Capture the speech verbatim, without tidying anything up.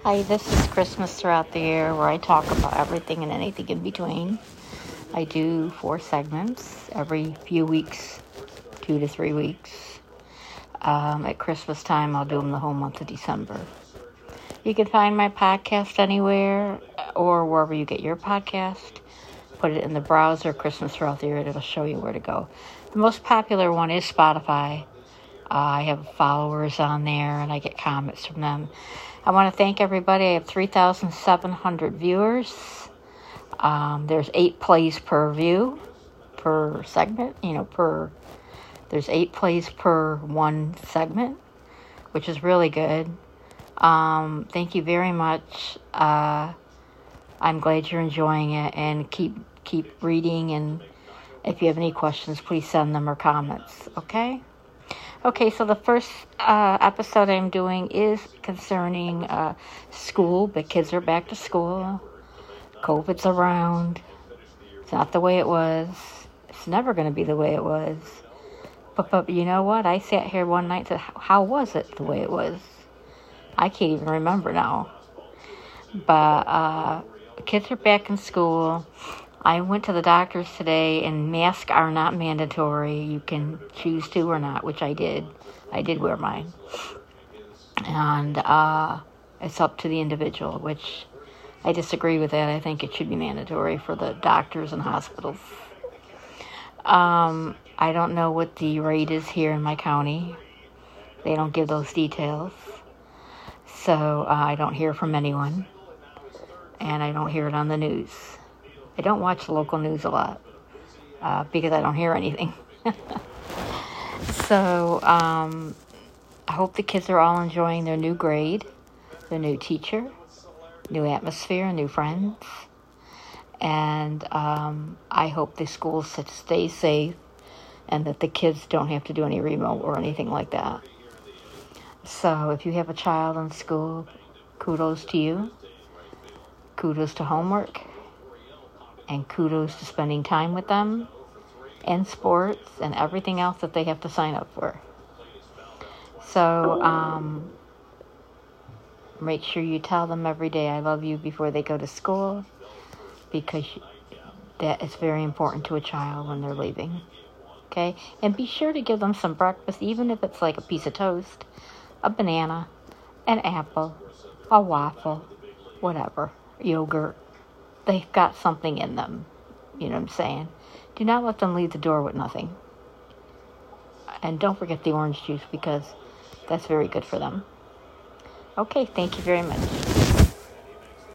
Hi, this is Christmas Throughout the Year, where I talk about everything and anything in between. I do four segments every few weeks, two to three weeks. Um, at Christmas time, I'll do them the whole month of December. You can find my podcast anywhere or wherever you get your podcast. Put it in the browser, Christmas Throughout the Year, and it'll show you where to go. The most popular one is Spotify. Uh, I have followers on there, and I get comments from them. I want to thank everybody. I have three thousand seven hundred viewers. Um, there's eight plays per view, per segment, you know, per, there's eight plays per one segment, which is really good. Um, thank you very much. Uh, I'm glad you're enjoying it, and keep, keep reading, and if you have any questions, please send them or comments, okay? Okay, so the first uh, episode I'm doing is concerning uh, school. The kids are back to school. COVID's around. It's not the way it was. It's never going to be the way it was. But, but you know what? I sat here one night and said, how was it the way it was? I can't even remember now. But uh, the kids are back in school. I went to the doctor's today, and masks are not mandatory. You can choose to or not, which I did. I did wear mine. And uh, it's up to the individual, which I disagree with that. I think it should be mandatory for the doctors and hospitals. Um, I don't know what the rate is here in my county. They don't give those details. So uh, I don't hear from anyone. And I don't hear it on the news. I don't watch the local news a lot uh, because I don't hear anything. so um, I hope the kids are all enjoying their new grade, their new teacher, new atmosphere, new friends. And um, I hope the schools stay safe and that the kids don't have to do any remote or anything like that. So if you have a child in school, kudos to you. Kudos to homework. And kudos to spending time with them, and sports, and everything else that they have to sign up for. So, um, make sure you tell them every day, I love you, before they go to school, because that is very important to a child when they're leaving. Okay? And be sure to give them some breakfast, even if it's like a piece of toast, a banana, an apple, a waffle, whatever, yogurt. They've got something in them. You know what I'm saying? Do not let them leave the door with nothing. And don't forget the orange juice, because that's very good for them. Okay, thank you very much.